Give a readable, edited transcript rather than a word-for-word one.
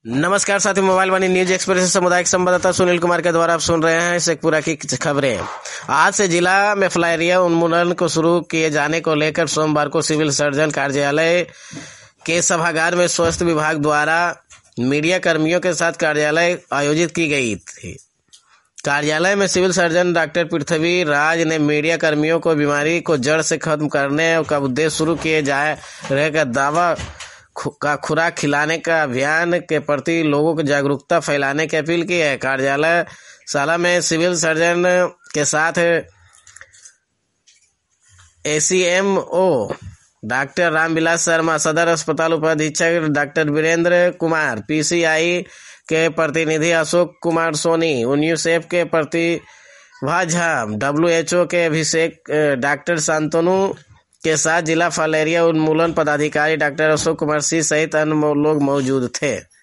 नमस्कार साथी, मोबाइल वाणी news express से सामुदायिक संवाददाता सुनील कुमार के द्वारा आप सुन रहे हैं शेखपुरा की खबरें। आज से जिला में फिलेरिया उन्मूलन को शुरू किए जाने को लेकर सोमवार को सिविल सर्जन कार्यालय के सभागार में स्वास्थ्य विभाग द्वारा मीडिया कर्मियों के साथ कार्यालय आयोजित की गई थी। कार्यालय में civil surgeon doctor Prithvi Raj ने मीडिया कर्मियों को बीमारी को जड़ से खत्म करने का उद्देश्य शुरू किए जा रहे का दावा का खुराक खिलाने का अभियान के प्रति लोगों को जागरूकता फैलाने की अपील की है। कार्यालय शाला में सिविल सर्जन के साथ एसीएमओ डॉक्टर रामविलास शर्मा, सदर अस्पताल उपाधीक्षक डॉक्टर वीरेंद्र कुमार, पीसीआई के प्रतिनिधि अशोक कुमार सोनी, यूनिसेफ के प्रतिभा झा, WHO के अभिषेक, डॉक्टर शांतनु के साथ जिला फिलेरिया उन्मूलन पदाधिकारी डॉक्टर अशोक कुमार सिंह सहित अन्य लोग मौजूद थे।